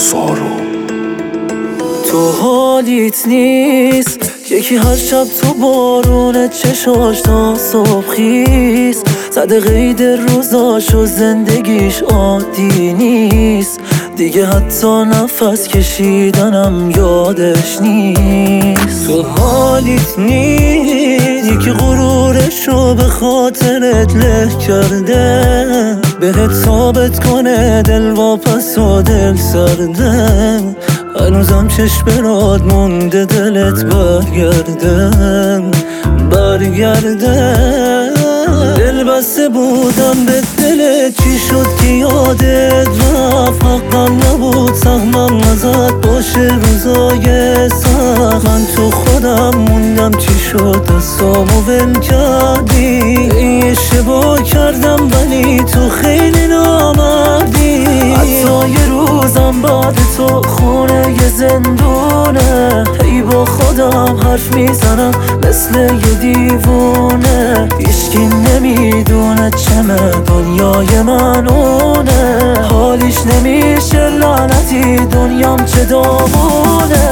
سارو. تو حالیت نیست یکی هر شب تو بارونه چشاش تا صبح خیز زده قید روزاش و زندگیش عادی نیست دیگه، حتی نفس کشیدنم یادش نیست. تو حالیت نیست یکی غرورشو به خاطرت له کرده، بهت ثابت کنه دل واپس و دل سرده. هنوزم چشم راد مونده دلت برگرده. دل بسته بودم به دلت، چی شد که یادت رفت؟ حقم نبود سهمم ازت باشه روزای سخت. من تو خودم موندم، چی شد دستامو ول کردی؟ اشتباه کردم ولی تو خیلی نامردی. حتی یه روزم بعد تو خونه یه زندونه، هی با خودم حرف میزنم مثل یه دیوونه. هیچکی نمیدونه چمه دنیای من اونه، حالیش نمیشه لعنتی دنیام چه داغونه.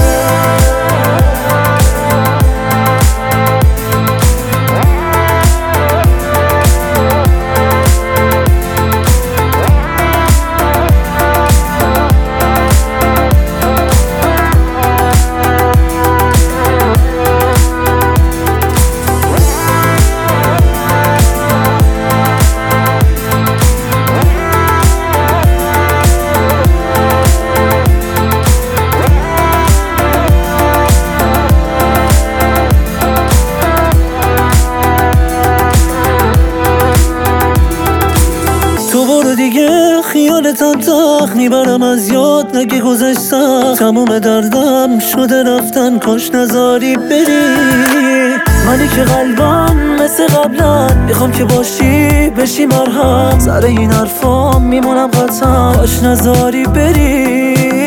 تو برو دیگه، خیالتم تخت میبرم از یاد، نگه گذشت سخت. تموم دردم شده رفتن، کاش نذاری بری. منی که قلبم مثل قبلا میخوام که باشی بشی مرهم، سر این حرفام میمونم قطعا، کاش نذاری بری.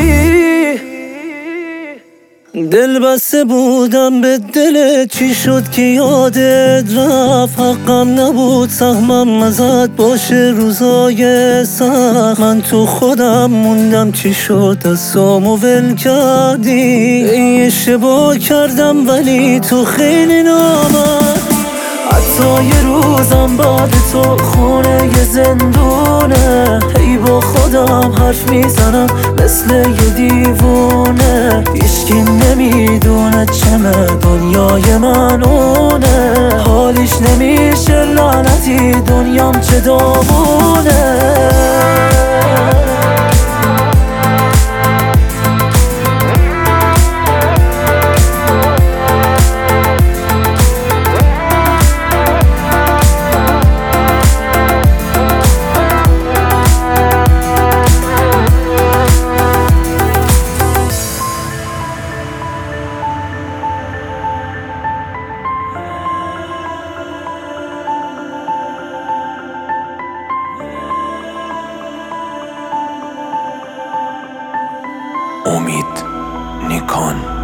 دل بسته بودم به دلت، چی شد که یادت رفت؟ حقم نبود سهمم ازت باشه روزای سخت. من تو خودم موندم، چی شد دستامو ول کردی؟ اشتباه کردم ولی تو خیلی نامردی. حتی یه روزم بعد تو خونه یه زندونه، هی با خودم حرف میزنم مثل یه دیوونه. هیچکی نمیدونه چمه دنیای من اونه، حالیش نمیشه لعنتی دنیام چه داغونه. امید نیکان.